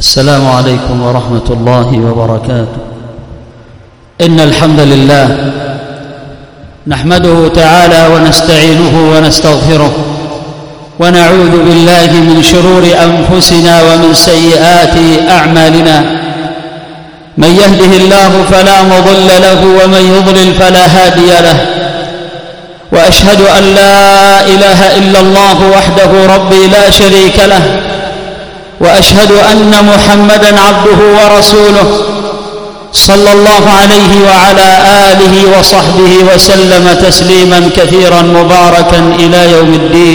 السلام عليكم ورحمة الله وبركاته. إن الحمد لله نحمده تعالى ونستعينه ونستغفره ونعوذ بالله من شرور أنفسنا ومن سيئات أعمالنا. من يهده الله فلا مضل له ومن يضلل فلا هادي له، وأشهد أن لا إله إلا الله وحده ربي لا شريك له، وأشهد أن محمدًا عبده ورسوله صلى الله عليه وعلى آله وصحبه وسلم تسليمًا كثيرًا مباركًا إلى يوم الدين.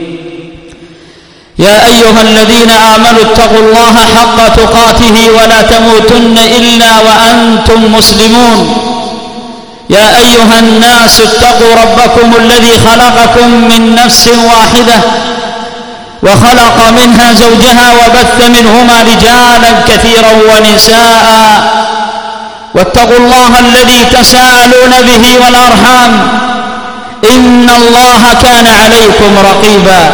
يا أيها الذين آمنوا اتقوا الله حق تقاته ولا تموتن إلا وأنتم مسلمون. يا أيها الناس اتقوا ربكم الذي خلقكم من نفس واحدة وخلق منها زوجها وبث منهما رجالا كثيرا ونساء، واتقوا الله الذي تساءلون به والأرحام إن الله كان عليكم رقيبا.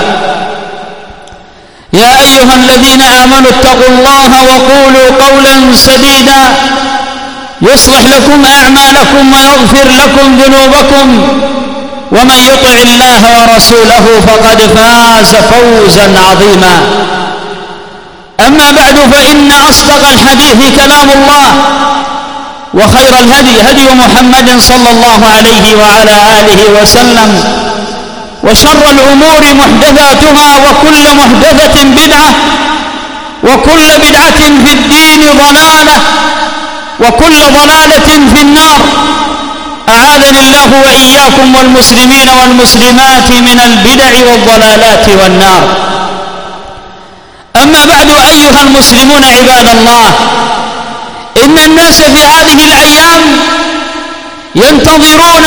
يا أيها الذين آمنوا اتقوا الله وقولوا قولا سديدا يصلح لكم أعمالكم ويغفر لكم ذنوبكم، ومن يطع الله ورسوله فقد فاز فوزا عظيما. أما بعد، فإن أصدق الحديث كلام الله، وخير الهدي هدي محمد صلى الله عليه وعلى آله وسلم، وشر الأمور محدثاتها، وكل محدثة بدعة، وكل بدعة في الدين ضلالة، وكل ضلالة في النار. أعاذني الله وإياكم والمسلمين والمسلمات من البدع والضلالات والنار. أما بعد، أيها المسلمون عباد الله، إن الناس في هذه الأيام ينتظرون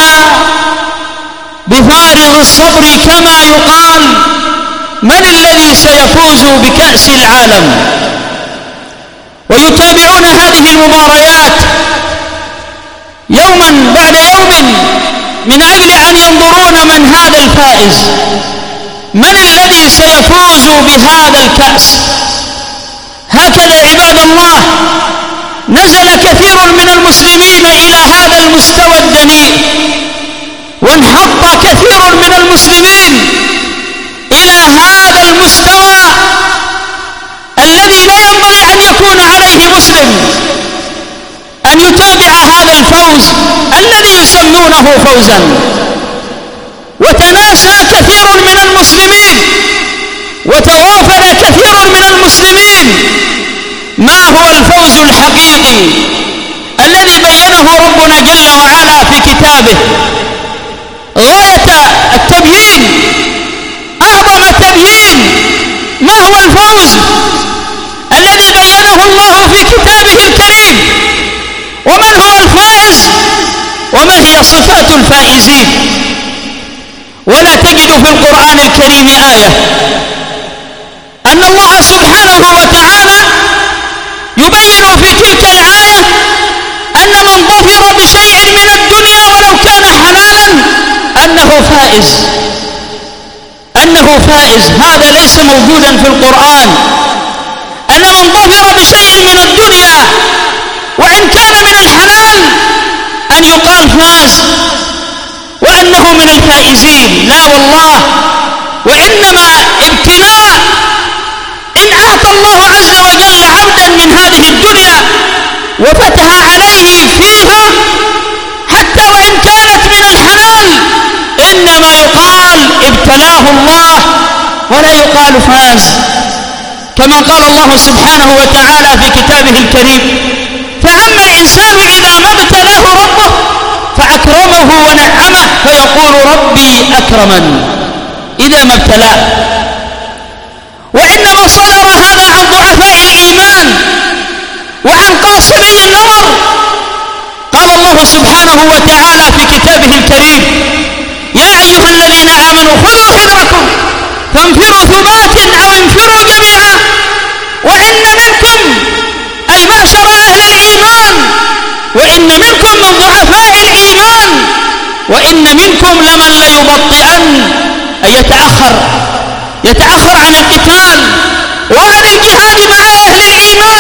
بفارغ الصبر كما يقال من الذي سيفوز بكأس العالم، ويتابعون هذه المباريات يوما بعد يوم من أجل أن ينظرون من هذا الفائز، من الذي سيفوز بهذا الكأس. هكذا عباد الله نزل كثير من المسلمين إلى هذا المستوى الدنيء، وانحط كثير من المسلمين إلى هذا المستوى الذي لا ينبغي أن يكون عليه مسلم، أن يتابع هذا الفوز الذي يسمونه فوزا. وتناسى كثير من المسلمين وتغافل كثير من المسلمين ما هو الفوز الحقيقي الذي بينه ربنا جل وعلا في كتابه غاية التبيين، أعظم التبيين. ما هو الفوز الذي بينه الله في كتابه الكريم؟ ومن هو الفائز؟ وما هي صفات الفائزين؟ ولا تجد في القرآن الكريم آية أن الله سبحانه وتعالى يبين في تلك الآية أن من ظفر بشيء من الدنيا ولو كان حلالا أنه فائز، أنه فائز. هذا ليس موجودا في القرآن، أن من ظفر بشيء من الدنيا وإن كان من الحلال أن يقال فاز وأنه من الفائزين. لا والله، وإنما ابتلاء. إن أعطى الله عز وجل عبدا من هذه الدنيا وفتح عليه فيها حتى وإن كانت من الحلال، إنما يقال ابتلاه الله ولا يقال فاز. كما قال الله سبحانه وتعالى في كتابه الكريم: فأما الإنسان إذا ما ابتلاه ربه فأكرمه ونعمه فيقول ربي أكرمن إذا ما ابتلاه. وإنما صدر هذا عن ضعفاء الإيمان وعن قاصري النظر. قال الله سبحانه وتعالى في كتابه الكريم: يا أيها الذين آمنوا خذوا حذركم فانفروا ثبات أو انفروا جميعا وإن منكم، أي معشر أهل الإيمان، وإن منكم من ضعفاء الإيمان وإن منكم لمن ليبطئن، أي يتأخر عن القتال وعن الجهاد مع أهل الإيمان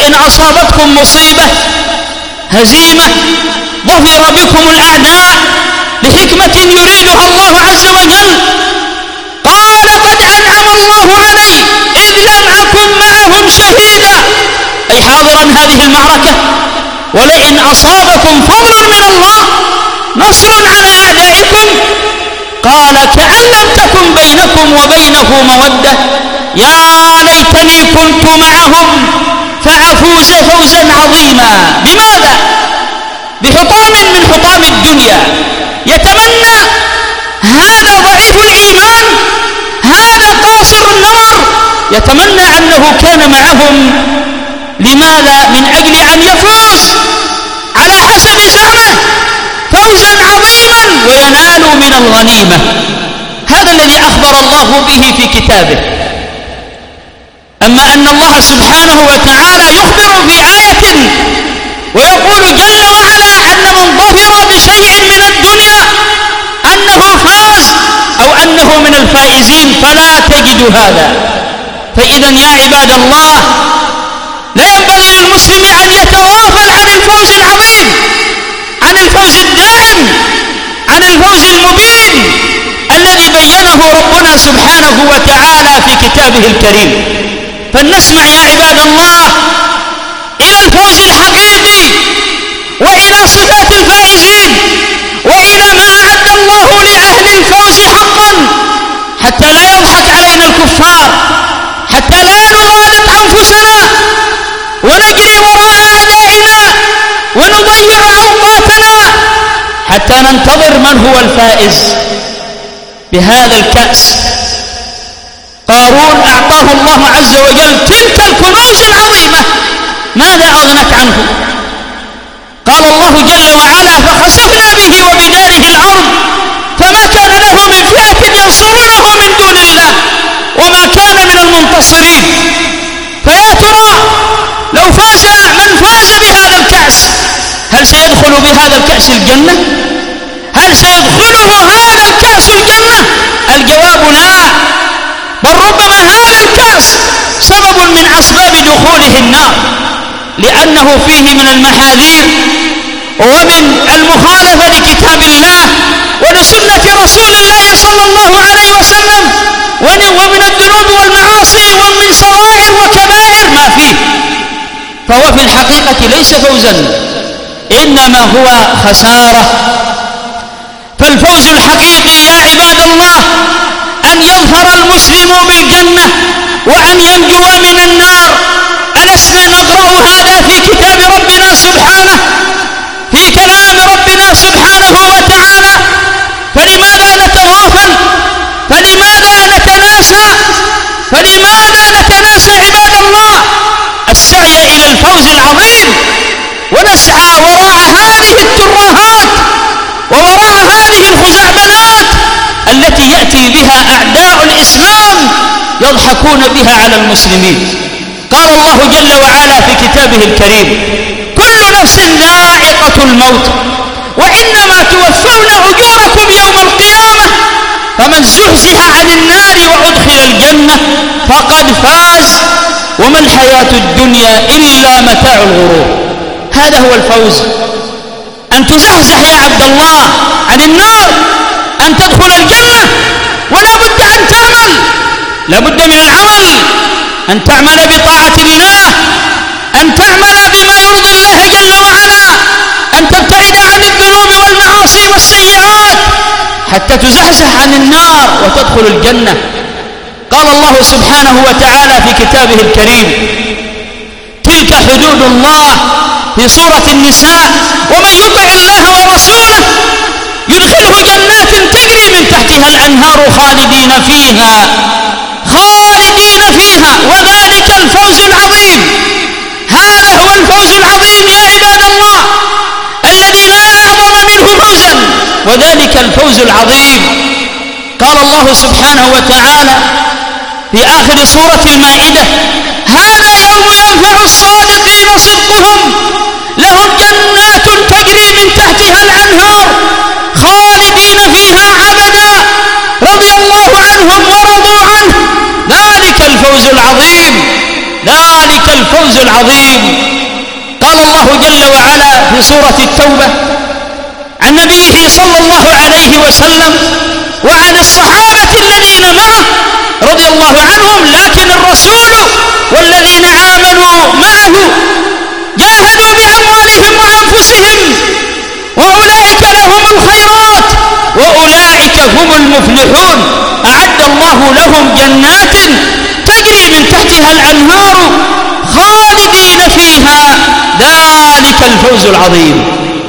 إن أصابتكم مصيبة هزيمة ظفر بكم الأعداء لحكمة يريدها الله عز وجل، قال قد أنعم الله علي إذ لم أكن معهم شهيدا، أي حاضرا هذه المعركة، ولئن أصابكم فضل من الله نصر على أعدائكم قال كأن لم تكن بينكم وبينه مودة يا ليتني كنت معهم فأفوز فوزا عظيما. بماذا؟ بحطام من حطام الدنيا يتمنى هذا ضعيف الإيمان، هذا قاصر النظر، يتمنى أنه كان معهم. لماذا؟ من أجل أن يفوز على حسب زعمه فوزا عظيما وينال من الغنيمة. هذا الذي أخبر الله به في كتابه. أما أن الله سبحانه وتعالى يخبر في آية ويقول جل وعلا أن من ظفر بشيء من الدنيا أنه فاز أو أنه من الفائزين، فلا تجد هذا. فإذا يا عباد الله لا ينبغي للمسلم أن يتغافل عن الفوز العظيم، عن الفوز الدائم، عن الفوز المبين الذي بينه ربنا سبحانه وتعالى في كتابه الكريم. فلنسمع يا عباد الله إلى الفوز الحقيقي وإلى صفات الفائزين وإلى ما أعد الله لأهل الفوز حقا، حتى لا يضحك علينا الكفار، حتى لا نغالط أنفسنا ونجري وراء أعدائنا ونضيع أوقاتنا، حتى ننتظر من هو الفائز بهذا الكأس. قارون أعطاه الله عز وجل تلك الكنوز العظيمة، ماذا أغنت عنه؟ قال الله جل وعلا فخسفنا به وبداره الأرض فما كان له من فئة ينصرونه من دون الله وما كان من المنتصرين. فيا ترى لو فاز من فاز بهذا الكأس هل سيدخل بهذا الكأس الجنة؟ هل سيدخله هذا الكأس الجنة؟ الجواب لا، بل ربما هذا الكأس سبب من أسباب دخوله النار، لأنه فيه من المحاذير ومن المخالفة لكتاب الله ولسنة رسول الله صلى الله عليه وسلم، ومن الذنوب والمعاصي ومن صغائر وكبائر ما فيه. فهو في الحقيقة ليس فوزا، إنما هو خسارة. فالفوز الحقيقي يا عباد الله أن يظفر المسلم بالجنة وأن ينجو من النار. ألسنا نقرأ هذا في كتاب ربنا سبحانه، في كلام ربنا سبحانه وتعالى؟ فلماذا نتغافل؟ فلماذا نتناسى؟ فلماذا نتناسى عباد الله السعي إلى الفوز العظيم ونسعى وراء هذه الترهات ووراء هذه الخزعبلات التي يأتي بها أعداء الإسلام يضحكون بها على المسلمين؟ قال الله جل وعلا في كتابه الكريم كل نفس ذائقة الموت وإنما توفون أجوركم يوم القيامة فمن زحزح عن النار وأدخل الجنة فقد فاز وما الحياة الدنيا إلا متاع الغرور. هذا هو الفوز، أن تزحزح يا عبد الله عن النار، أن تدخل الجنة. ولا بد أن تعمل، لا بد من العمل، أن تعمل بطاعة الله، أن تعمل بما يرضي الله جل وعلا، أن تبتعد عن الذنوب والمعاصي والسيئات حتى تزحزح عن النار وتدخل الجنة. قال الله سبحانه وتعالى في كتابه الكريم تلك حدود الله في سورة النساء ومن يطع الله ورسوله يدخله جنات تجري من تحتها الأنهار خالدين فيها وذلك الفوز العظيم. هذا هو الفوز العظيم يا عباد الله الذي لا أعظم منه فوزا، وذلك الفوز العظيم. قال الله سبحانه وتعالى في آخر سورة المائدة هذا يوم ينفع الصادقين صدقهم لهم جنات تجري من تحتها الأنهار خالدين فيها أبدا رضي الله عنهم ورضوا عنه ذلك الفوز العظيم، ذلك الفوز الفوز العظيم. قال الله جل وعلا في سورة التوبة عن نبيه صلى الله عليه وسلم وعن الصحابة الذين معه رضي الله عنهم: لكن الرسول والذين آمنوا معه جاهدوا بأموالهم وأنفسهم وأولئك لهم الخيرات وأولئك هم المفلحون. أعد الله لهم جنات تجري من تحتها الأنهار خالدين فيها، ذلك الفوز العظيم.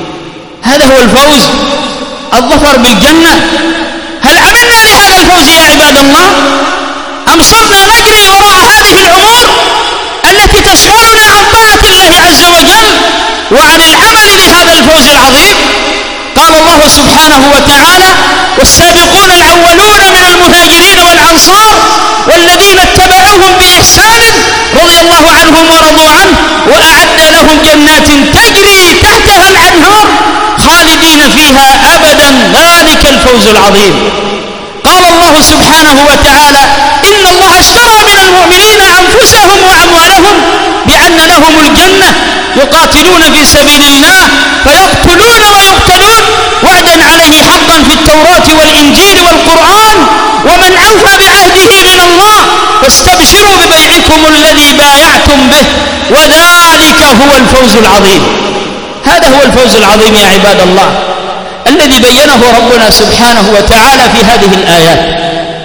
هذا هو الفوز، الظفر بالجنة. هل عملنا لهذا الفوز يا عباد الله، أم صرنا نجري وراء هذه الأمور التي تشغلنا عن طاعة الله عز وجل وعن العمل لهذا الفوز العظيم؟ قال الله سبحانه وتعالى: والسابقون الأولون من المهاجرين والأنصار والذين اتبعوهم بإحسان رضي الله عنهم ورضوا عنه وأعد لهم جنات تجري تحتها الأنهار خالدين فيها أبدا، ذلك الفوز العظيم. قال الله سبحانه وتعالى: إن الله اشترى من المؤمنين أنفسهم وأموالهم بأن لهم الجنة يقاتلون في سبيل الله فيقتلون ويقتلون وعدا عليه حقا في التوراة والإنجيل والقرآن ومن أوفى بعهده من الله فاستبشروا ببيعكم الذي بايعتم به وذلك هو الفوز العظيم. هذا هو الفوز العظيم يا عباد الله الذي بينه ربنا سبحانه وتعالى في هذه الآيات.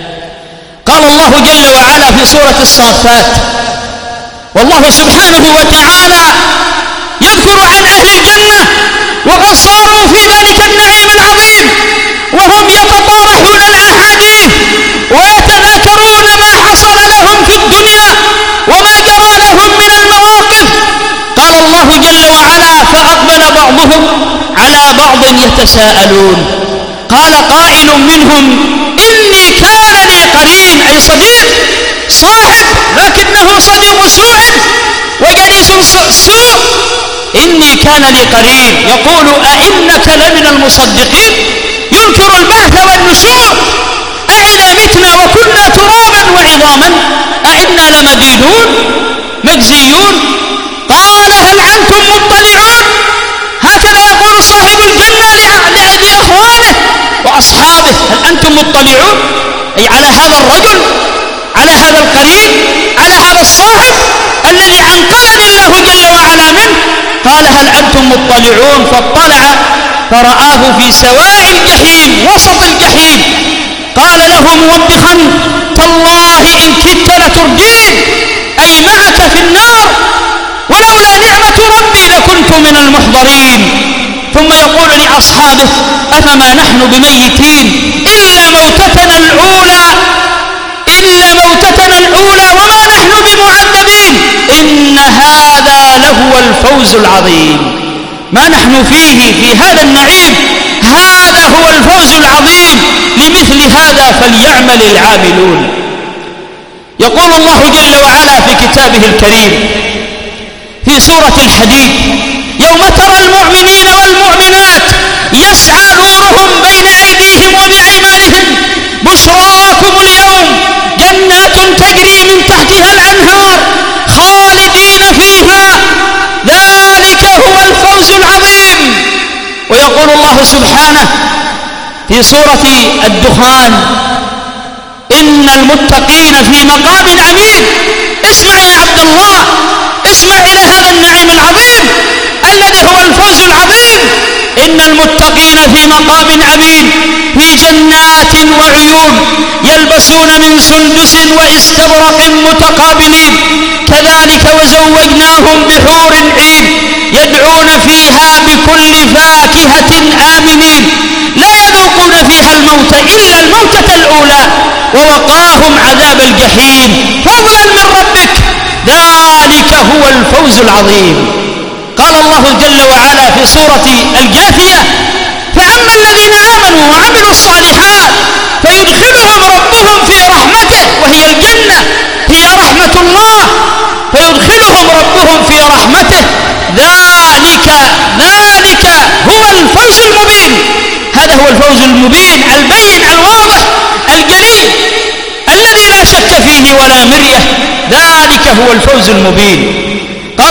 قال الله جل وعلا في سورة الصافات: والله سبحانه وتعالى يذكر عن أهل الجنة وقد صاروا في ذلك النعيم العظيم وهم يتطارحون الأحاديث ويتذاكرون ما حصل لهم في الدنيا وما جرى لهم من المواقف. قال الله جل وعلا: فأقبل بعضهم على بعض يتساءلون قال قائل منهم: إني كان لي قرين، أي صديق، صاحب لكنه صديق سوء وجليس سوء. إني كان لي قرين يقول: أئنك لمن المصدقين؟ ينكر البعث والنشور، أئذا متنا وكنا ترابا وعظاما أئنا لمدينون مجزيون. قال: هل أنتم مطلعون؟ هكذا يقول صاحب الجنة لأخوانه وأصحابه: هل أنتم مطلعون؟ أي على هذا الرجل، على هذا القرين، على هذا الصاحب الذي أنقذني الله جل وعلا منه. قال: هل أنتم مطلعون؟ فاطلع فرآه في سواء الجحيم، وسط الجحيم. قال له موبخا: تالله إن كدت لتردين، أي معك في النار، ولولا نعمة ربي لكنت من المحضرين. ثم يقول لأصحابه: أفما نحن بميتين إلا موتتنا الأولى وما نحن بمعذبين. إن هذا لهو الفوز العظيم. ما نحن فيه في هذا النعيم هذا هو الفوز العظيم، لمثل هذا فليعمل العاملون. يقول الله جل وعلا في كتابه الكريم في سورة الحديد: يوم ترى المؤمنين والمؤمنات يسعى نورهم بين أيديهم وبأيمانهم بشراكم اليوم جنات تجري من تحتها الأنهار خالدين فيها، ذلك هو الفوز العظيم. ويقول الله سبحانه في سورة الدخان: إن المتقين في مقام أمين. اسمع يا عبد الله، اسمع إلى هذا النعيم العظيم الذي هو الفوز العظيم. إن المتقين في مقام أمين في جنات وعيون يلبسون من سندس واستبرق متقابلين كذلك وزوجناهم بحور عين يدعون فيها بكل فاكهة آمنين لا يذوقون فيها الموت إلا الموتة الأولى ووقاهم عذاب الجحيم فضلا من ربك، ذلك هو الفوز العظيم. قال الله جل وعلا في سورة الجاثية: فأما الذين آمنوا وعملوا الصالحات فيدخلهم ربهم في رحمته، وهي الجنة هي رحمة الله، فيدخلهم ربهم في رحمته، ذلك هو الفوز المبين. هذا هو الفوز المبين البين الواضح الجلي الذي لا شك فيه ولا مرية، ذلك هو الفوز المبين.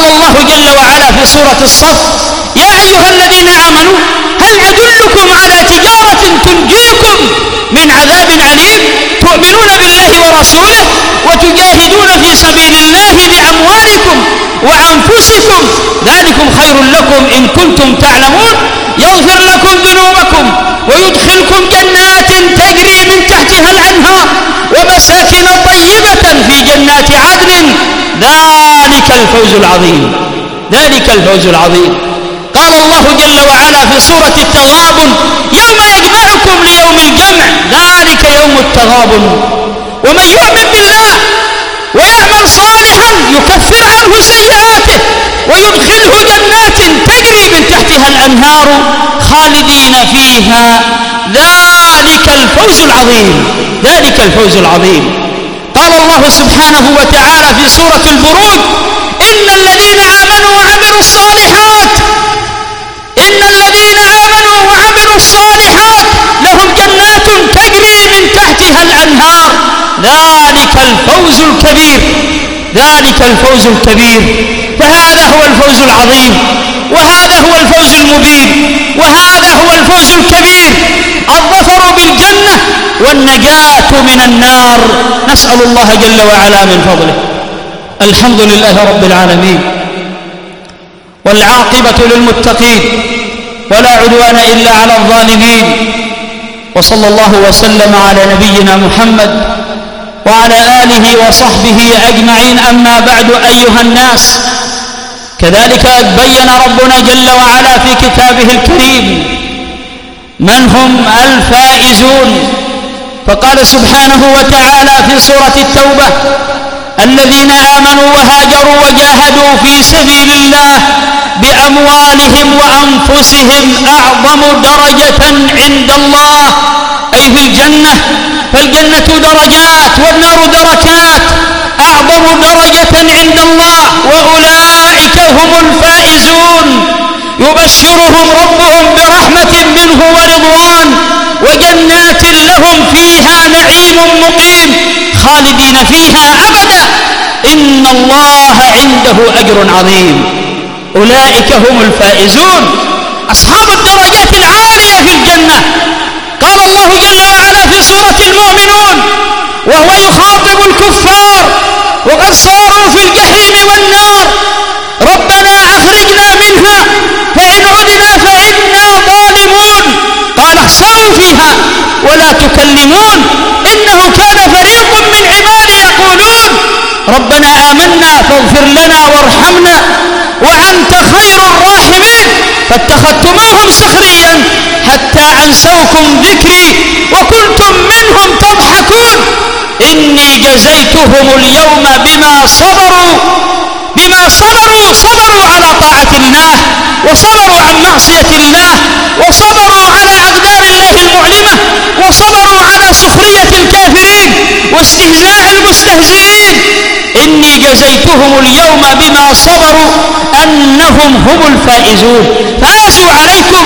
قال الله جل وعلا في سورة الصف: يا أيها الذين آمنوا هل أدلكم على تجارة تنجيكم من عذاب أليم تؤمنون بالله ورسوله وتجاهدون في سبيل الله بأموالكم وأنفسكم ذلكم خير لكم إن كنتم تعلمون يغفر لكم ذنوبكم ويدخلكم جنات تجري من تحتها الأنهار ومساكن طيبة في جنات عدن ذلك الفوز العظيم. ذلك الفوز العظيم. قال الله جل وعلا في سورة التغابن: يوم يجمعكم ليوم الجمع ذلك يوم التغابن ومن يؤمن بالله ويعمل صالحا يكفر عنه سيئاته ويدخله جنات تجري من تحتها الأنهار خالدين فيها ذلك الفوز العظيم. ذلك الفوز العظيم. قال الله سبحانه وتعالى في سورة البروج: إن الذين آمنوا وعملوا الصالحات لهم جنات تجري من تحتها الأنهار ذلك الفوز الكبير. ذلك الفوز الكبير. فهذا هو الفوز العظيم، وهذا هو الفوز المبين، وهذا هو الفوز الكبير، الظفر بالجنة والنجاة من النار. نسأل الله جل وعلا من فضله. الحمد لله رب العالمين، والعاقبة للمتقين، ولا عدوان إلا على الظالمين، وصلى الله وسلم على نبينا محمد وعلى آله وصحبه أجمعين. أما بعد أيها الناس، كذلك بين ربنا جل وعلا في كتابه الكريم من هم الفائزون، فقال سبحانه وتعالى في سورة التوبة: الذين آمنوا وهاجروا وجاهدوا في سبيل الله بأموالهم وأنفسهم أعظم درجة عند الله، أي في الجنة. فالجنة درجات والنار دركات، أعظم درجة عند الله، وأولئك هم الفائزون. يبشرهم ربهم برحمة منه ورضوان وجنات لهم فيها نعيم مقيم خالدين فيها أبدا، إن الله عنده أجر عظيم. أولئك هم الفائزون، أصحاب الدرجات العالية في الجنة. قال الله جل وعلا في سورة المؤمنون وهو يخاطب الكفار وقد صاروا في الجحيم والنار: ربنا أخرجنا منها فإن عدنا فإنا ظالمون. قال: اخسئوا فيها ولا تكلمون إنه كان فريق من عبادي يقولون ربنا آمنا فاغفر لنا وارحمنا وأنت خير الراحمين فاتخذتموهم سخريا حتى أنسوكم ذكري وكنتم منهم تضحكون إني جزيتهم اليوم بما صبروا على طاعة الله، وصبروا عن معصية الله، وصبروا على أقدار الله المؤلمة، وصبروا على سخرية الكافرين واستهزاء المستهزئين. إني جزيتهم اليوم بما صبروا أنهم هم الفائزون. فازوا عليكم،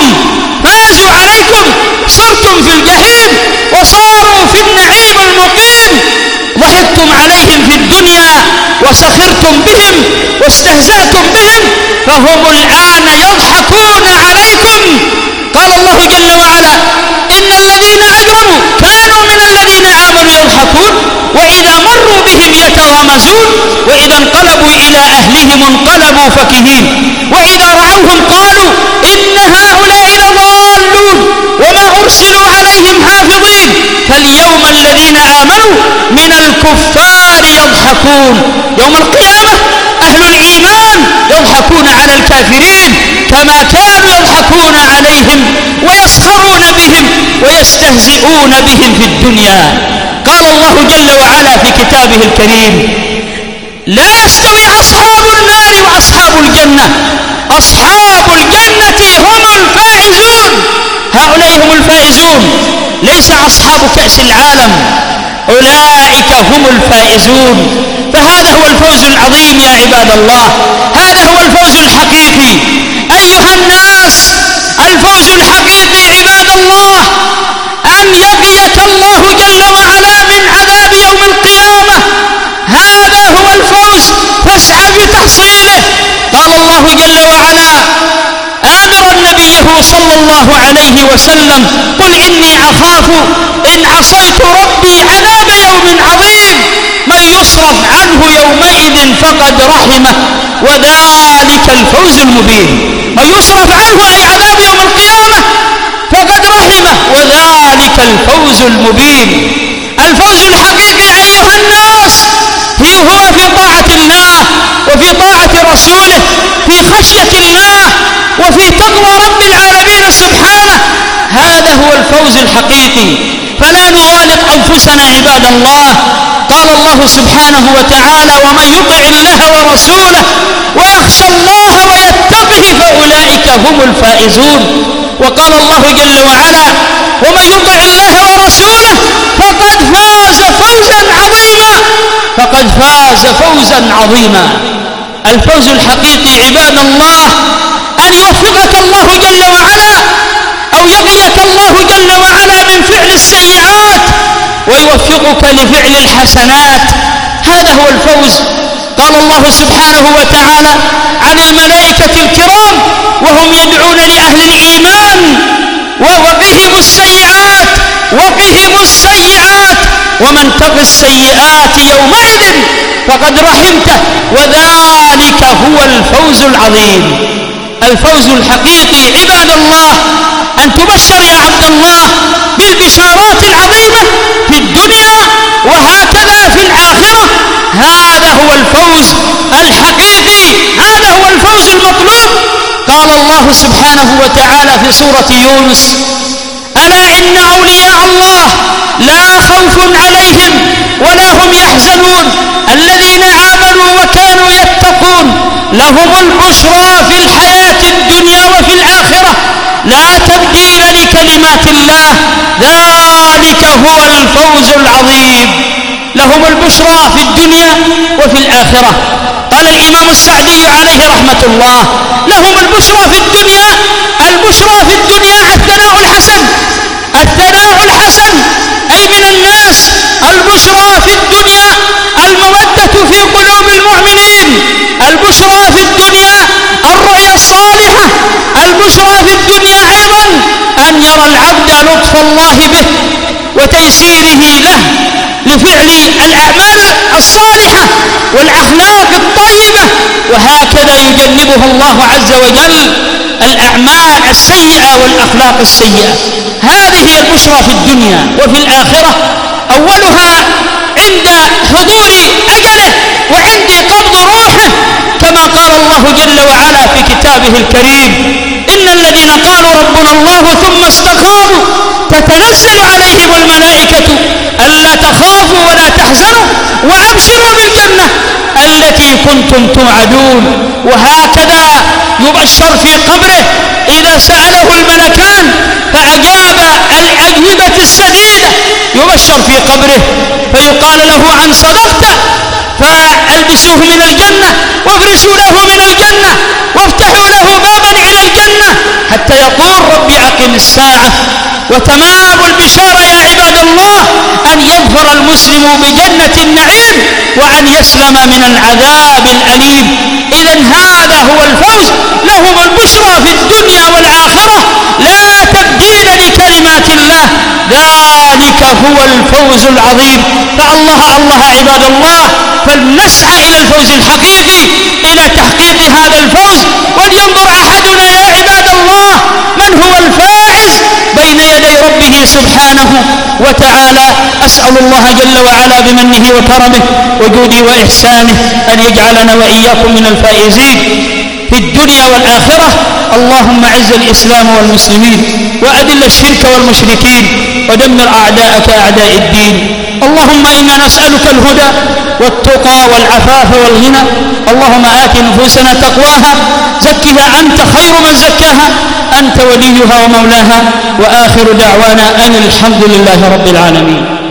صرتم في الجحيم وصاروا في النعيم المقيم. ضحكتم عليهم في الدنيا وسخرتم بهم واستهزأتم بهم، فهم الآن يضحكون عليكم. قال الله جل وعلا: إن الذين أجرموا كانوا من الذين آمنوا يضحكون وإذا مروا بهم يتغامزون وإذا انقلبوا إلى أهلهم انقلبوا فكهين وإذا رأوهم قالوا إن هؤلاء لضالون وما أرسلوا عليهم حافظين. فاليوم الذين آمنوا من الكفار يضحكون. يوم القيامة أهل الإيمان يضحكون على الكافرين كما كانوا يضحكون عليهم ويسخرون بهم ويستهزئون بهم في الدنيا. قال الله جل وعلا في كتابه الكريم: لا يستوي أصحاب النار وأصحاب الجنة، أصحاب الجنة هم الفائزون. هؤلاء هم الفائزون، ليس أصحاب كأس العالم، أولئك هم الفائزون. فهذا هو الفوز العظيم يا عباد الله، هذا هو الفوز الحقيقي أيها الناس. الفوز الحقيقي عباد الله أن يقيك الله جل وعلا من عذاب يوم القيامة، هذا هو الفوز، فاسعى بتحصيله. له صلى الله عليه وسلم: قل إني أخاف إن عصيت ربي عذاب يوم عظيم من يصرف عنه يومئذ فقد رحمه وذلك الفوز المبين. من يصرف عنه أي عذاب يوم القيامة فقد رحمه وذلك الفوز المبين. الفوز الحقيقي أيها الناس هو في طاعة الله وفي طاعة رسوله، في خشية الله وفي تقوى رب العالمين سبحانه. هذا هو الفوز الحقيقي. فلا نغالط أنفسنا عباد الله. قال الله سبحانه وتعالى: ومن يطع الله ورسوله ويخشى الله ويتقه فأولئك هم الفائزون. وقال الله جل وعلا: ومن يطع الله ورسوله فقد فاز فوزا عظيما. فقد فاز فوزا عظيما. الفوز الحقيقي عباد الله أن يوفقك الله جل وعلا أو يقيك الله جل وعلا من فعل السيئات ويوفقك لفعل الحسنات. هذا هو الفوز. قال الله سبحانه وتعالى عن الملائكة الكرام وهم يدعون لأهل الإيمان: وقهم السيئات وقهم السيئات ومن تق السيئات يومئذ فقد رحمته وذلك هو الفوز العظيم. الفوز الحقيقي عباد الله أن تبشر يا عبد الله بالبشارات العظيمة في الدنيا وهكذا في الآخرة. هذا هو الفوز الحقيقي، هذا هو الفوز المطلوب. قال الله سبحانه وتعالى في سورة يونس: ألا إن أولياء الله لا خوف عليهم ولا هم يحزنون الذين آمنوا وكانوا يتقون لهم البشرى في الحياة الدنيا وفي الآخرة لا تبديل لكلمات الله ذلك هو الفوز العظيم. لهم البشرى في الدنيا وفي الآخرة. قال الإمام السعدي عليه رحمة الله: لهم البشرى في الدنيا. البشرى في الدنيا الثناء الحسن، الثناء الحسن أي من الناس. البشرى في الدنيا المودة في قلوب المؤمنين. البشرى في الدنيا الرؤيا الصالحة. البشرى في الدنيا أيضا أن يرى العبد لطف الله به وتيسيره له لفعل الأعمال الصالحة والأخلاق الطيبة، وهكذا يجنبه الله عز وجل الأعمال السيئة والأخلاق السيئة. هذه هي البشرى في الدنيا. وفي الآخرة أولها عند حضور أجله وعند قبض روحه، كما قال الله جل وعلا في كتابه الكريم: إن الذين قالوا ربنا الله ثم استقاموا تتنزل عليهم الملائكة ألا تخافوا ولا تحزنوا وأبشروا بالجنة التي كنتم توعدون. وهكذا يبشر في قبره إذا سأله الملكان فأجاب الأجوبة السديدة، يبشر في قبره فيقال له: عن صدقت، فألبسوه من الجنة وافرشوا له من الجنة وافتحوا له بابا إلى الجنة حتى يقول: ربي أقم الساعة. وتمام البشارة يا عباد الله أن يظفر المسلم بجنة النعيم وأن يسلم من العذاب الأليم. إذن هذا هو الفوز. لهم البشرى في الدنيا والآخرة لا تبديل لكلمات الله ذلك هو الفوز العظيم. فالله الله عباد الله، فلنسعى إلى الفوز الحقيقي، إلى تحقيق هذا الفوز. ولينظر أحدنا يا عباد الله من هو الفائز بين يدي ربه سبحانه وتعالى. أسأل الله جل وعلا بمنه وكرمه وجوده وإحسانه أن يجعلنا وإياكم من الفائزين في الدنيا والآخرة. اللهم أعز الإسلام والمسلمين وأذل الشرك والمشركين ودمر أعداءك أعداء الدين. اللهم إنا نسألك الهدى والتقى والعفاف والغنى. اللهم آت نفوسنا تقواها زكها أنت خير من زكاها أنت وليها ومولاها. وآخر دعوانا أن الحمد لله رب العالمين.